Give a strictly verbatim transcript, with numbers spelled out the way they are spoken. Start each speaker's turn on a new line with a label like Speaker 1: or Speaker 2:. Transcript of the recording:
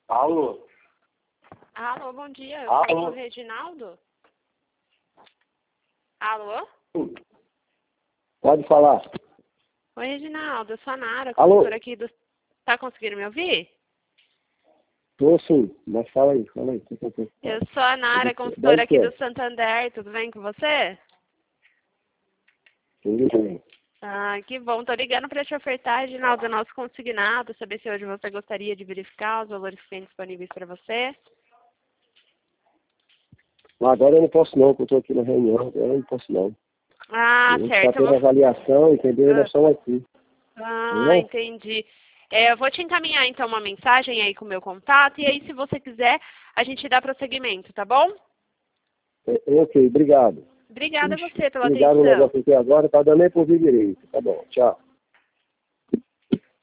Speaker 1: Alô?
Speaker 2: Alô, bom dia. Eu
Speaker 1: Alô?
Speaker 2: falo com o Reginaldo? Alô?
Speaker 1: Pode falar.
Speaker 2: Oi, Reginaldo. Eu sou a Nara,
Speaker 1: Alô?
Speaker 2: consultora aqui do... Tá conseguindo me ouvir?
Speaker 1: Tô sim, mas fala aí, fala aí.
Speaker 2: Eu sou a Nara,
Speaker 1: Deve
Speaker 2: consultora aqui
Speaker 1: ser.
Speaker 2: do Santander. Tudo bem com você?
Speaker 1: Tudo bem.
Speaker 2: Ah, que bom. Tô ligando para te ofertar, Reginaldo, o nosso consignado. Saber se hoje você gostaria de verificar os valores que tem disponíveis para você.
Speaker 1: Mas agora eu não posso não, porque eu tô aqui na reunião, agora eu não posso não.
Speaker 2: Ah,
Speaker 1: A gente
Speaker 2: certo.
Speaker 1: tá
Speaker 2: Eu
Speaker 1: tendo
Speaker 2: vou...
Speaker 1: avaliação, entendeu? E nós estamos aqui.
Speaker 2: Ah,
Speaker 1: Entendeu?
Speaker 2: entendi. É, eu vou te encaminhar, então, uma mensagem aí com o meu contato. E aí, se você quiser, a gente dá prosseguimento, tá bom?
Speaker 1: É, é, ok, obrigado.
Speaker 2: Obrigada a
Speaker 1: Ixi,
Speaker 2: você pela
Speaker 1: ligaram o
Speaker 2: atenção.
Speaker 1: negócio aqui agora, tá dando nem por vir direito. Tá bom, tchau.